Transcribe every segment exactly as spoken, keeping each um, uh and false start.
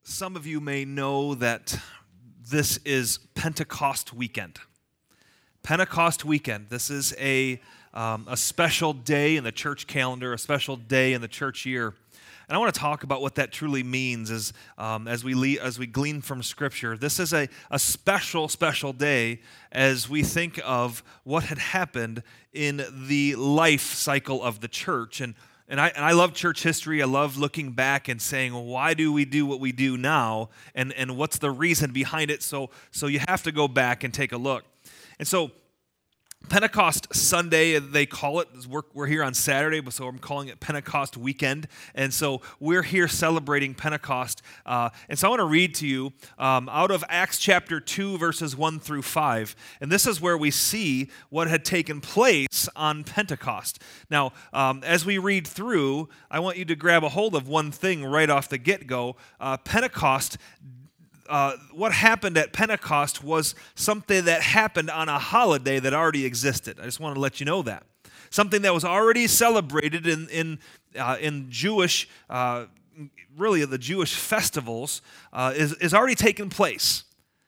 Some of you may know that this is Pentecost weekend. Pentecost weekend. This is a, um, a special day in the church calendar, a special day in the church year. And I want to talk about what that truly means as, um, as, we le- as we glean from Scripture. This is a, a special, special day as we think of what had happened in the life cycle of the church. And And I, and I love church history. I love looking back and saying, well, why do we do what we do now? And, and what's the reason behind it? So, so you have to go back and take a look. And so Pentecost Sunday, they call it. We're, we're here on Saturday, so I'm calling it Pentecost weekend. And so we're here celebrating Pentecost. Uh, and so I want to read to you um, out of Acts chapter two, verses one through five. And this is where we see what had taken place on Pentecost. Now, um, as we read through, I want you to grab a hold of one thing right off the get-go. Uh, Pentecost Uh, what happened at Pentecost was something that happened on a holiday that already existed. I just want to let you know that. Something that was already celebrated in in, uh, in Jewish, uh, really the Jewish festivals, uh, is, is already taken place.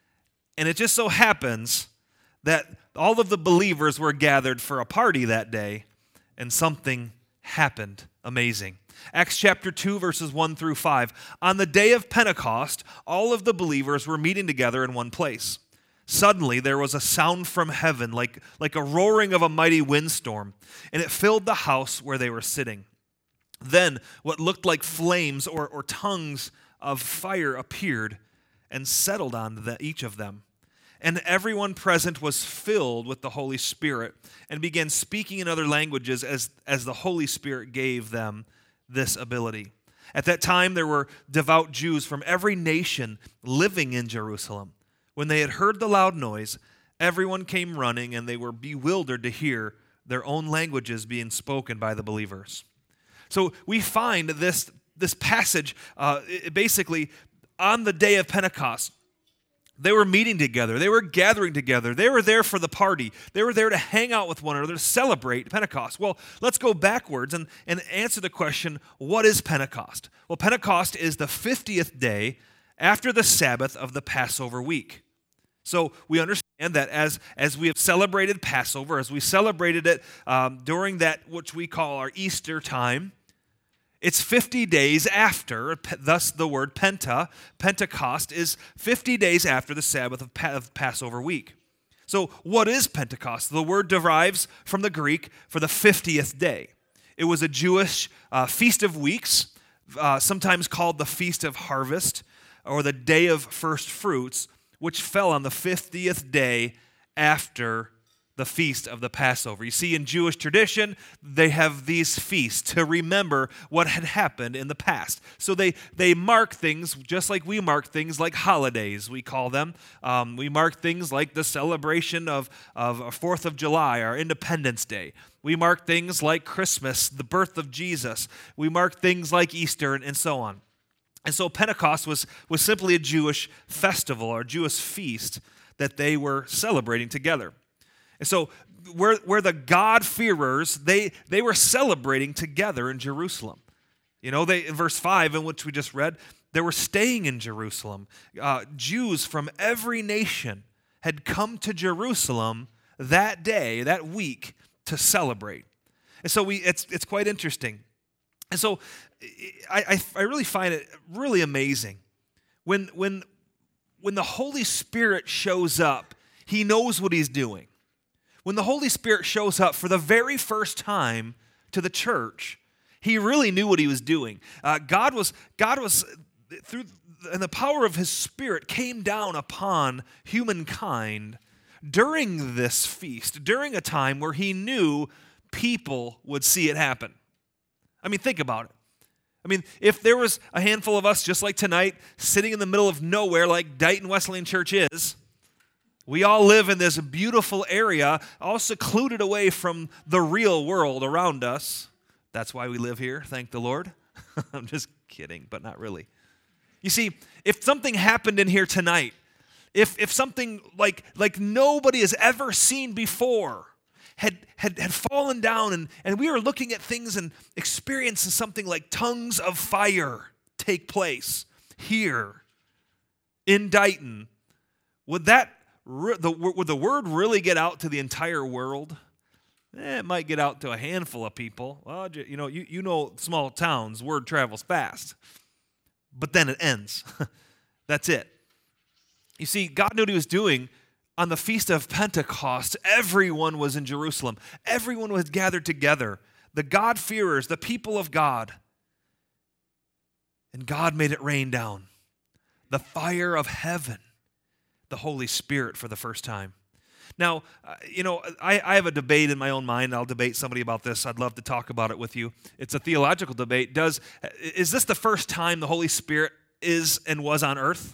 And it just so happens that all of the believers were gathered for a party that day, and something happened amazing. Acts chapter two, verses one through five. On the day of Pentecost, all of the believers were meeting together in one place. Suddenly, there was a sound from heaven like, like a roaring of a mighty windstorm, and it filled the house where they were sitting. Then, what looked like flames or, or tongues of fire appeared and settled on the, each of them. And everyone present was filled with the Holy Spirit and began speaking in other languages as, as the Holy Spirit gave them this ability. At that time, there were devout Jews from every nation living in Jerusalem. When they had heard the loud noise, everyone came running, and they were bewildered to hear their own languages being spoken by the believers. So we find this, this passage, uh, it basically, on the day of Pentecost, they were meeting together. They were gathering together. They were there for the party. They were there to hang out with one another, to celebrate Pentecost. Well, let's go backwards and, and answer the question, what is Pentecost? Well, Pentecost is the fiftieth day after the Sabbath of the Passover week. So we understand that as, as we have celebrated Passover, as we celebrated it um, during that which we call our Easter time, it's fifty days after, thus the word Penta, Pentecost, is fifty days after the Sabbath of, pa- of Passover week. So what is Pentecost? The word derives from the Greek for the fiftieth day. It was a Jewish uh, feast of weeks, uh, sometimes called the Feast of Harvest, or the Day of First Fruits, which fell on the fiftieth day after the feast of the Passover. You see, in Jewish tradition, they have these feasts to remember what had happened in the past. So they, they mark things just like we mark things like holidays, we call them. Um, we mark things like the celebration of, of fourth of July, our Independence Day. We mark things like Christmas, the birth of Jesus. We mark things like Easter, and, and so on. And so Pentecost was, was simply a Jewish festival or Jewish feast that they were celebrating together. And so where, where the God-fearers, they, they were celebrating together in Jerusalem. You know, they in verse five, in which we just read, they were staying in Jerusalem. Uh, Jews from every nation had come to Jerusalem that day, that week, to celebrate. And so we it's it's quite interesting. And so I, I, I really find it really amazing. When, when, when the Holy Spirit shows up, He knows what He's doing. When the Holy Spirit shows up for the very first time to the church, He really knew what He was doing. Uh, God was, God was, through, and the power of His Spirit came down upon humankind during this feast, during a time where He knew people would see it happen. I mean, think about it. I mean, if there was a handful of us, just like tonight, sitting in the middle of nowhere like Dighton Wesleyan Church is, we all live in this beautiful area, all secluded away from the real world around us. That's why we live here, thank the Lord. I'm just kidding, but not really. You see, if something happened in here tonight, if if something like, like nobody has ever seen before had, had, had fallen down, and, and we were looking at things and experiencing something like tongues of fire take place here in Dighton, would that the, would the word really get out to the entire world? Eh, it might get out to a handful of people. Well, you know, you, you know, small towns, word travels fast. But then it ends. That's it. You see, God knew what he was doing. On the Feast of Pentecost, everyone was in Jerusalem. Everyone was gathered together. The God-fearers, the people of God. And God made it rain down. The fire of heaven, the Holy Spirit for the first time. Now, uh, you know, I, I have a debate in my own mind. I'll debate somebody about this. I'd love to talk about it with you. It's a theological debate. Does is this the first time the Holy Spirit is and was on earth?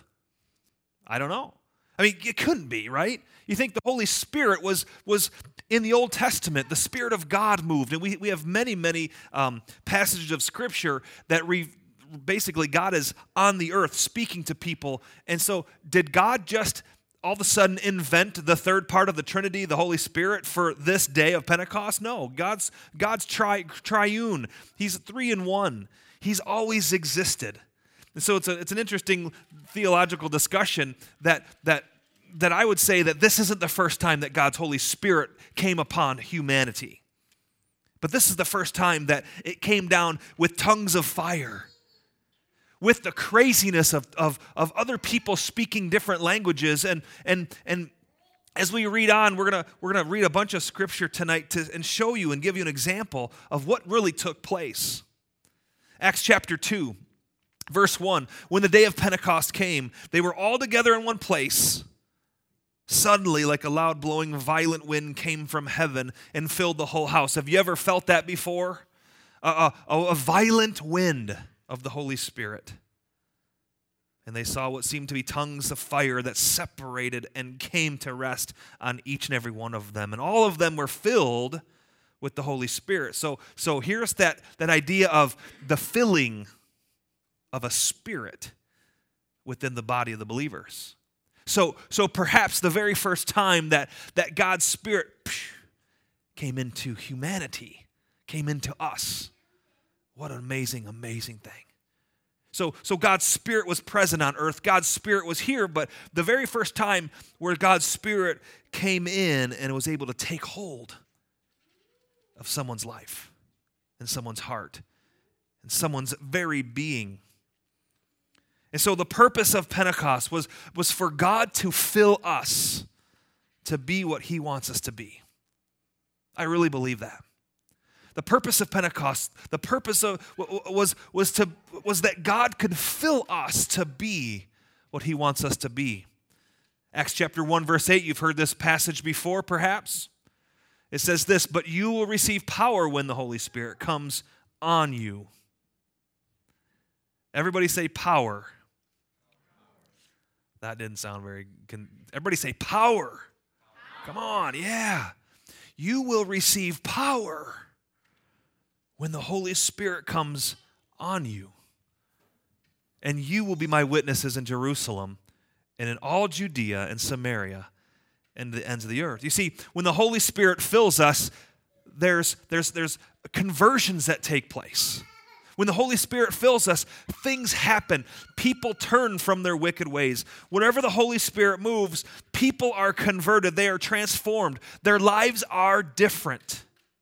I don't know. I mean, it couldn't be, right? You think the Holy Spirit was was in the Old Testament. The Spirit of God moved. And we, we have many, many um, passages of Scripture that re, basically God is on the earth speaking to people. And so did God just all of a sudden invent the third part of the Trinity, the Holy Spirit, for this day of Pentecost? No, God's God's tri, triune. He's three in one. He's always existed. And so it's a, it's an interesting theological discussion that that that I would say that this isn't the first time that God's Holy Spirit came upon humanity. But this is the first time that it came down with tongues of fire, with the craziness of, of, of other people speaking different languages. And and and as we read on, we're gonna we're gonna read a bunch of scripture tonight to and show you and give you an example of what really took place. Acts chapter two, verse one. When the day of Pentecost came, they were all together in one place. Suddenly, like a loud blowing violent wind came from heaven and filled the whole house. Have you ever felt that before? A, a, a violent wind of the Holy Spirit. And they saw what seemed to be tongues of fire that separated and came to rest on each and every one of them. And all of them were filled with the Holy Spirit. So, so here's that, that idea of the filling of a spirit within the body of the believers. So, so perhaps the very first time that, that God's Spirit psh, came into humanity, came into us. What an amazing, amazing thing. So, so God's Spirit was present on earth. God's Spirit was here, but the very first time where God's Spirit came in and was able to take hold of someone's life and someone's heart and someone's very being. And so the purpose of Pentecost was, was for God to fill us to be what he wants us to be. I really believe that. The purpose of Pentecost, the purpose of was, was, to, was that God could fill us to be what he wants us to be. Acts chapter one, verse eight, you've heard this passage before perhaps. It says this, but you will receive power when the Holy Spirit comes on you. Everybody say power. That didn't sound very, can everybody say power. Power. Come on, yeah. You will receive power when the Holy Spirit comes on you. And you will be my witnesses in Jerusalem and in all Judea and Samaria and the ends of the earth. You see, when the Holy Spirit fills us, there's, there's, there's conversions that take place. When the Holy Spirit fills us, things happen. People turn from their wicked ways. Whenever the Holy Spirit moves, people are converted. They are transformed. Their lives are different.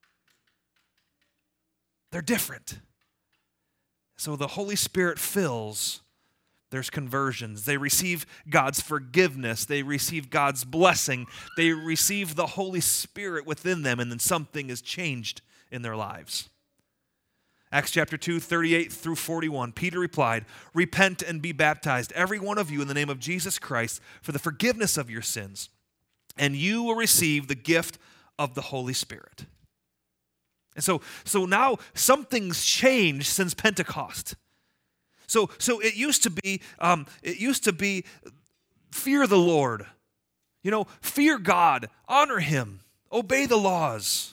They're different. So the Holy Spirit fills, there's conversions. They receive God's forgiveness. They receive God's blessing. They receive the Holy Spirit within them, and then something is changed in their lives. Acts chapter two, thirty-eight through forty-one, Peter replied, repent and be baptized, every one of you, in the name of Jesus Christ, for the forgiveness of your sins, and you will receive the gift of the Holy Spirit. And so, so now something's changed since Pentecost. So, so it used to be, um, it used to be, fear the Lord, you know, fear God, honor him, obey the laws.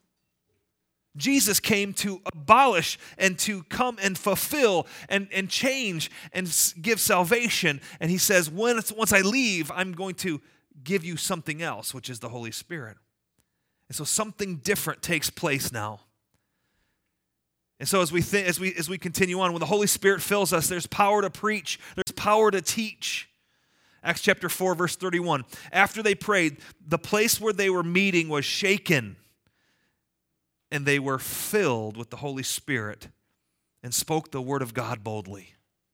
Jesus came to abolish and to come and fulfill and, and change and give salvation. And he says, when it's, once I leave, I'm going to give you something else, which is the Holy Spirit. And so something different takes place now. And so as we th- as we as we continue on, when the Holy Spirit fills us, there's power to preach, there's power to teach. Acts chapter four, verse thirty-one. After they prayed, the place where they were meeting was shaken, and they were filled with the Holy Spirit and spoke the word of God boldly.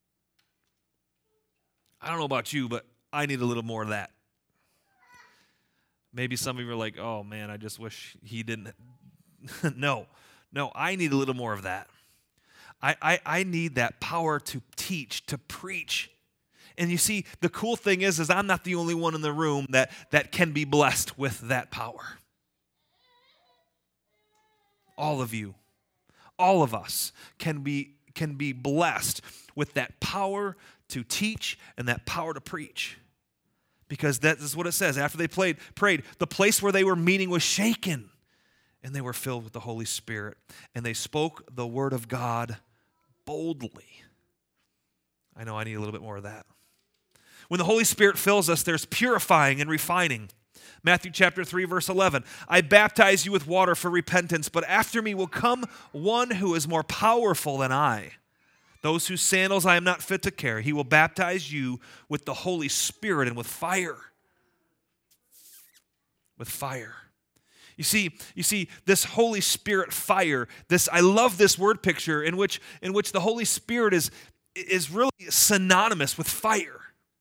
I don't know about you, but I need a little more of that. Maybe some of you are like, oh man, I just wish he didn't. no, no, I need a little more of that. I, I, I need that power to teach, to preach. And you see, the cool thing is, is I'm not the only one in the room that, that can be blessed with that power. All of you, all of us can be, can be blessed with that power to teach and that power to preach. Because that is what it says. After they played, prayed, the place where they were meeting was shaken, and they were filled with the Holy Spirit, and they spoke the word of God boldly. I know I need a little bit more of that. When the Holy Spirit fills us, there's purifying and refining. Matthew chapter three, verse eleven. I baptize you with water for repentance, but after me will come one who is more powerful than I, those whose sandals I am not fit to carry. He will baptize you with the Holy Spirit and with fire. With fire. You see, you see, this Holy Spirit fire, this, I love this word picture in which, in which the Holy Spirit is, is really synonymous with fire.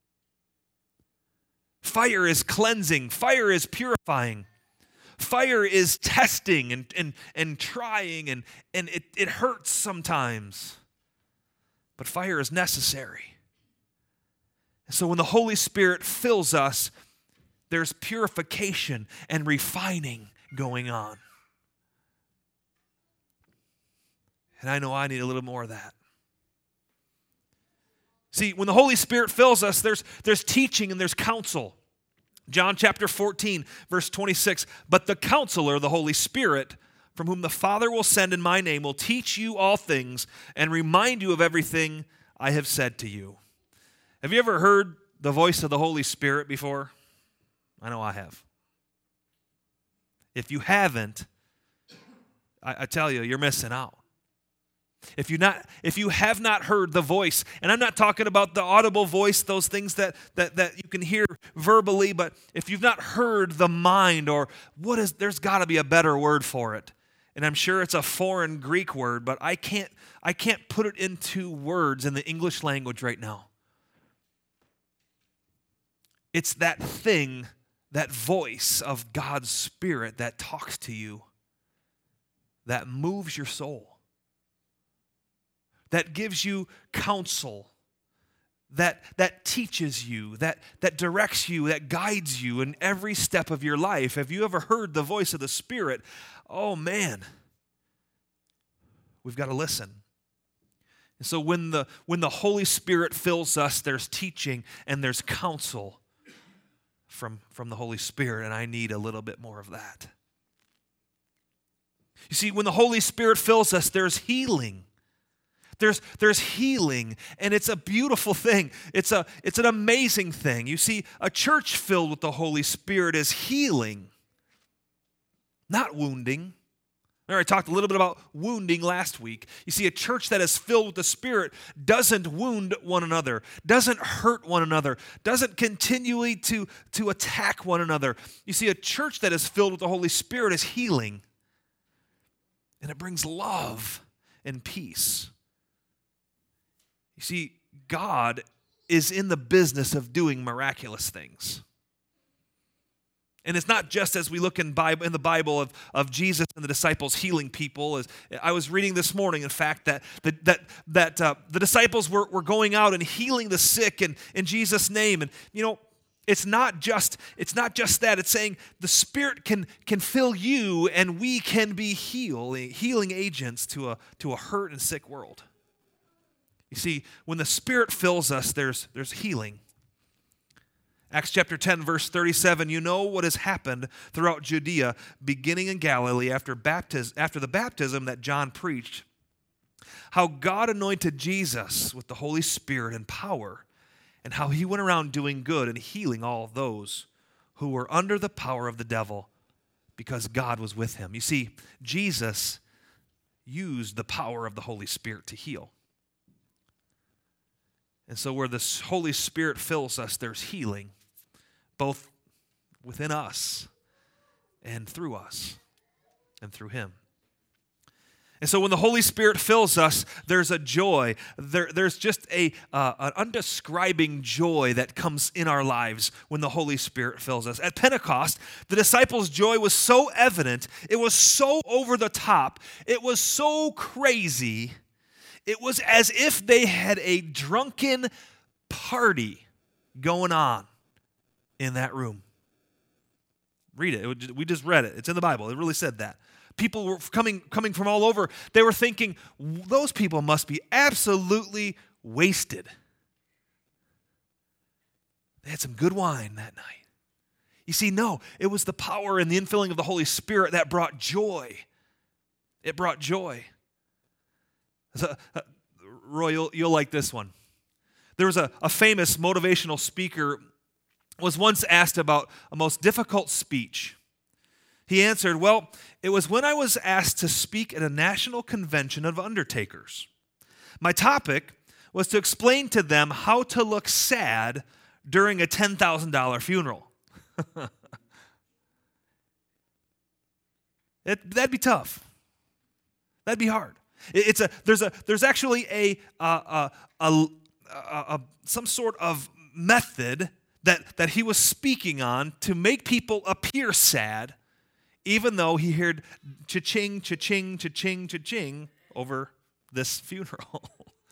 Fire is cleansing. Fire is purifying. Fire is testing and, and, and trying, and, and it, it hurts sometimes. But fire is necessary. So when the Holy Spirit fills us, there's purification and refining going on. And I know I need a little more of that. See, when the Holy Spirit fills us, there's, there's teaching and there's counsel. John chapter fourteen, verse twenty-six, but the counselor, the Holy Spirit, from whom the Father will send in my name, will teach you all things and remind you of everything I have said to you. Have you ever heard the voice of the Holy Spirit before? I know I have. If you haven't, I, I tell you, you're missing out. If you not, if you have not heard the voice, and I'm not talking about the audible voice, those things that, that, that you can hear verbally, but if you've not heard the mind, or what is, there's got to be a better word for it. And I'm sure it's a foreign Greek word, but I can't, I can't put it into words in the English language right now. It's that thing, that voice of God's Spirit that talks to you, that moves your soul, that gives you counsel, that, that teaches you, that, that directs you, that guides you in every step of your life. Have you ever heard the voice of the Spirit? Oh man, we've got to listen. And so when the, when the Holy Spirit fills us, there's teaching and there's counsel from, from the Holy Spirit, and I need a little bit more of that. You see, when the Holy Spirit fills us, there's healing. There's, there's healing, and it's a beautiful thing. It's, a, it's an amazing thing. You see, a church filled with the Holy Spirit is healing, not wounding. Remember, I talked a little bit about wounding last week. You see, a church that is filled with the Spirit doesn't wound one another, doesn't hurt one another, doesn't continually to, to attack one another. You see, a church that is filled with the Holy Spirit is healing, and it brings love and peace. You see, God is in the business of doing miraculous things. And it's not just as we look in Bible in the Bible of, of Jesus and the disciples healing people. As I was reading this morning, in fact, that that that, that uh, the disciples were, were going out and healing the sick and in Jesus' name. And you know, it's not just it's not just that. It's saying the Spirit can can fill you, and we can be heal, healing agents to a to a hurt and sick world. You see, when the Spirit fills us, there's, there's healing. Acts chapter ten, verse thirty-seven, you know what has happened throughout Judea, beginning in Galilee after, baptism, after the baptism that John preached, how God anointed Jesus with the Holy Spirit and power, and how he went around doing good and healing all those who were under the power of the devil, because God was with him. You see, Jesus used the power of the Holy Spirit to heal. And so where the Holy Spirit fills us, there's healing, both within us and through us and through him. And so when the Holy Spirit fills us, there's a joy. There, there's just a uh, an undescribing joy that comes in our lives when the Holy Spirit fills us. At Pentecost, the disciples' joy was so evident, it was so over the top, it was so crazy, it was as if they had a drunken party going on in that room. Read it. We just read it. It's in the Bible. It really said that. People were coming, coming from all over. They were thinking, those people must be absolutely wasted. They had some good wine that night. You see, no, it was the power and the infilling of the Holy Spirit that brought joy. It brought joy. So, uh, Roy, you'll, you'll like this one. There was a, a famous motivational speaker was once asked about a most difficult speech. He answered, well, it was when I was asked to speak at a national convention of undertakers. My topic was to explain to them how to look sad during a ten thousand dollars funeral. it, that'd be tough. That'd be hard. It, it's a there's a there's actually a, uh, a, a, a, a some sort of method that that he was speaking on to make people appear sad, even though he heard cha-ching, cha-ching, cha-ching, cha-ching over this funeral.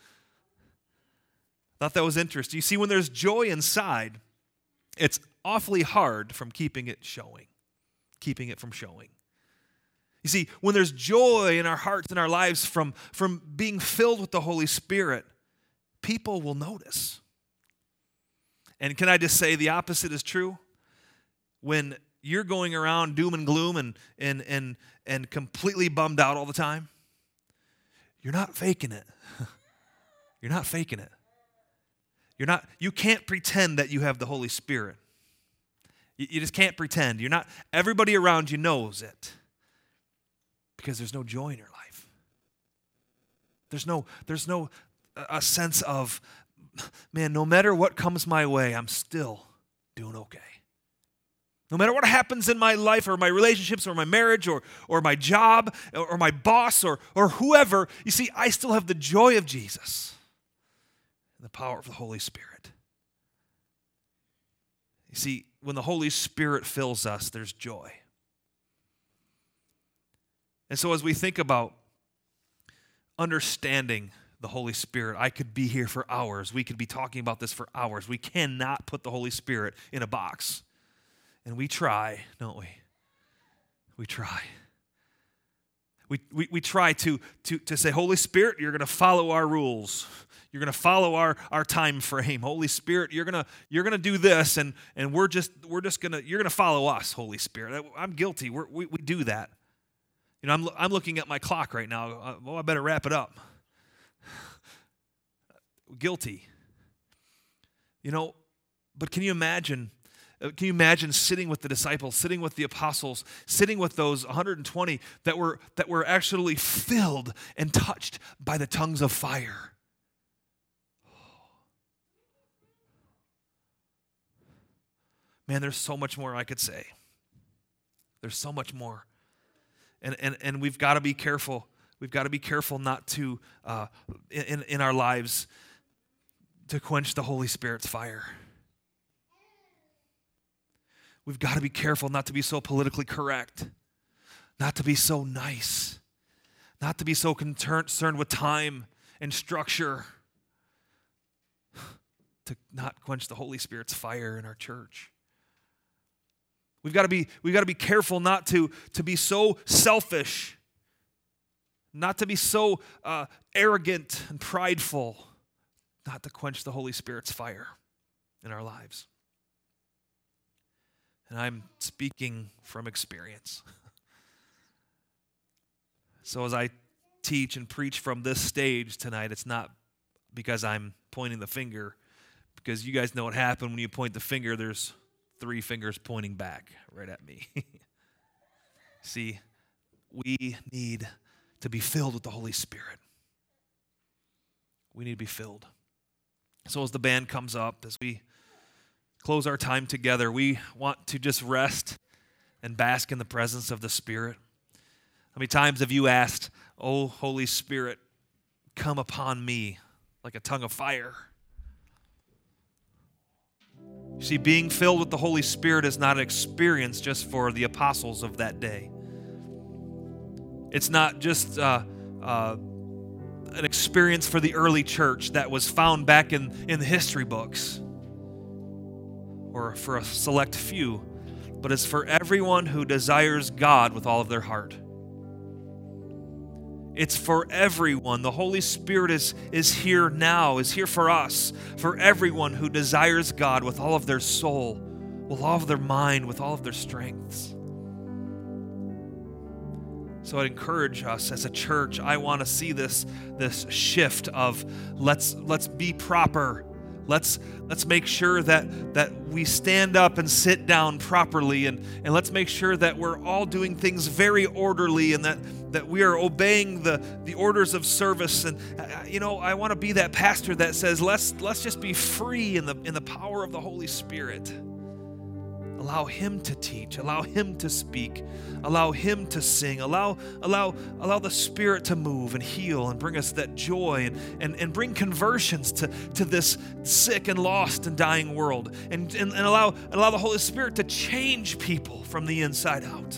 Thought that was interesting. You see, when there's joy inside, it's awfully hard from keeping it showing, keeping it from showing. You see, when there's joy in our hearts and our lives from, from being filled with the Holy Spirit, people will notice. And can I just say the opposite is true? When you're going around doom and gloom and, and, and, and completely bummed out all the time, you're not faking it. You're not faking it. You're not, you can't pretend that you have the Holy Spirit. You, you just can't pretend. You're not, everybody around you knows it because there's no joy in your life. There's no, there's no a sense of, man, no matter what comes my way, I'm still doing okay. No matter what happens in my life or my relationships or my marriage or, or my job or, or my boss or, or whoever, you see, I still have the joy of Jesus and the power of the Holy Spirit. You see, when the Holy Spirit fills us, there's joy. And so as we think about understanding the Holy Spirit, I could be here for hours. We could be talking about this for hours. We cannot put the Holy Spirit in a box. And we try, don't we? We try. We, we, we try to, to, to say, Holy Spirit, you're going to follow our rules. You're going to follow our, our time frame. Holy Spirit, you're going to you're going to do this, and, and we're just we're just going to you're going to follow us, Holy Spirit. I'm guilty. We're, we we do that. You know, I'm I'm looking at my clock right now. Oh, I better wrap it up. Guilty. You know, but can you imagine? Can you imagine sitting with the disciples, sitting with the apostles, sitting with those one hundred twenty that were that were actually filled and touched by the tongues of fire? Man, there's so much more I could say. There's so much more. And and and we've got to be careful. We've got to be careful not to, uh, in, in our lives, to quench the Holy Spirit's fire. We've got to be careful not to be so politically correct, not to be so nice, not to be so concerned with time and structure, to not quench the Holy Spirit's fire in our church. We've got to be, we've got to be careful not to, to be so selfish, not to be so uh, arrogant and prideful, not to quench the Holy Spirit's fire in our lives. And I'm speaking from experience. So as I teach and preach from this stage tonight, it's not because I'm pointing the finger, because you guys know what happened when you point the finger, there's three fingers pointing back right at me. See, we need to be filled with the Holy Spirit. We need to be filled. So as the band comes up, as we close our time together, we want to just rest and bask in the presence of the Spirit. How many times have you asked, "Oh, Holy Spirit, come upon me like a tongue of fire"? You see, being filled with the Holy Spirit is not an experience just for the apostles of that day. It's not just uh, uh, an experience for the early church that was found back in, in the history books or for a select few, but it's for everyone who desires God with all of their heart. It's for everyone. The Holy Spirit is, is here now, is here for us, for everyone who desires God with all of their soul, with all of their mind, with all of their strengths. So I'd encourage us as a church. I want to see this, this shift of let's let's be proper. Let's let's make sure that that we stand up and sit down properly, and, and let's make sure that we're all doing things very orderly, and that, that we are obeying the, the orders of service. And uh, you know, I want to be that pastor that says let's let's just be free in the in the power of the Holy Spirit. Allow Him to teach, allow Him to speak, allow Him to sing, allow allow allow the Spirit to move and heal and bring us that joy, and, and, and bring conversions to, to this sick and lost and dying world, and, and, and allow and allow the Holy Spirit to change people from the inside out.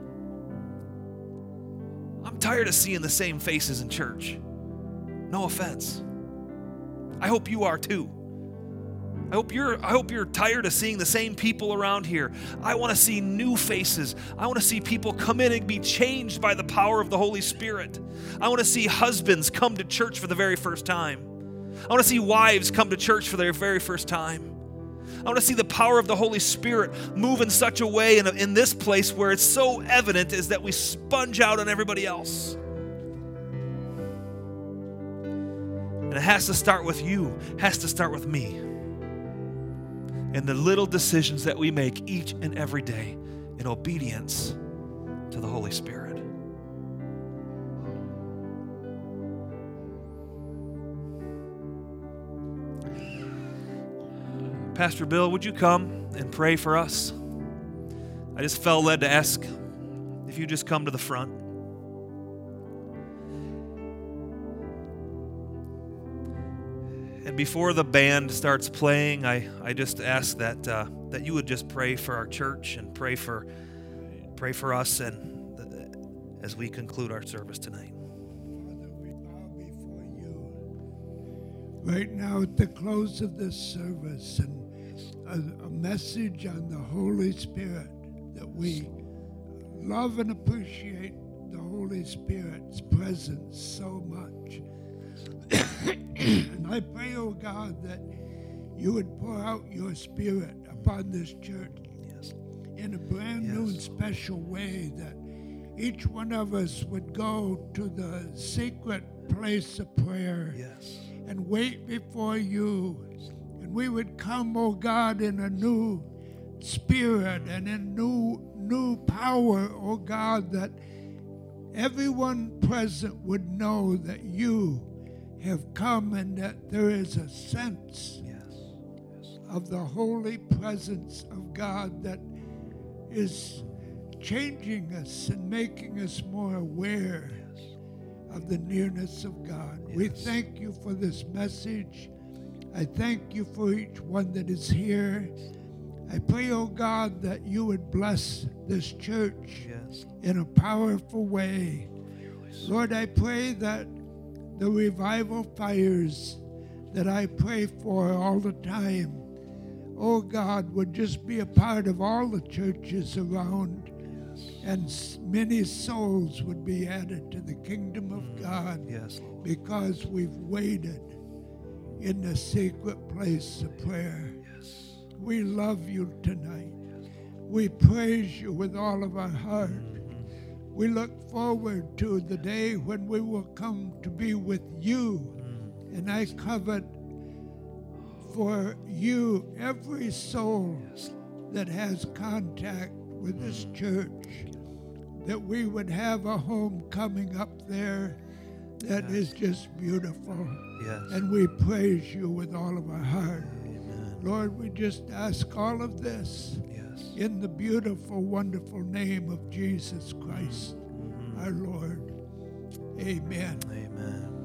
I'm tired of seeing the same faces in church. No offense. I hope you are too. I hope you're I hope you're tired of seeing the same people around here. I want to see new faces. I want to see people come in and be changed by the power of the Holy Spirit. I want to see husbands come to church for the very first time. I want to see wives come to church for their very first time. I want to see the power of the Holy Spirit move in such a way in, in this place where it's so evident is that we sponge out on everybody else. And it has to start with you. It has to start with me. And the little decisions that we make each and every day in obedience to the Holy Spirit. Pastor Bill, would you come and pray for us? I just felt led to ask if you just come to the front. And before the band starts playing, I, I just ask that uh, that you would just pray for our church and pray for pray for us, and th- as we conclude our service tonight. Father, we bow before you right now at the close of this service, and a, a message on the Holy Spirit, that we love and appreciate the Holy Spirit's presence so much. And I pray, oh God, that you would pour out your Spirit upon this church Yes. in a brand Yes. new and special way, that each one of us would go to the secret place of prayer Yes. and wait before you. And we would come, oh God, in a new spirit and in new, new power, oh God, that everyone present would know that you have come, and that there is a sense Yes. Yes. of the holy presence of God that is changing us and making us more aware Yes. of the nearness of God. We Yes. thank you for this message. I thank you for each one that is here. I pray, oh God, that you would bless this church Yes. in a powerful way. Lord, I pray that the revival fires that I pray for all the time, oh God, would just be a part of all the churches around, Yes. and s- many souls would be added to the kingdom of God, Yes, Lord. because we've waited in the secret place of prayer. Yes. We love you tonight. We praise you with all of our heart. We look forward to the day when we will come to be with you. And I covet for you every soul Yes. that has contact with this church, that we would have a home coming up there, that Yes. is just beautiful. Yes. And we praise you with all of our heart. Amen. Lord, we just ask all of this Yes. in the beautiful, wonderful name of Jesus Christ, Mhm. our Lord. Amen. Amen.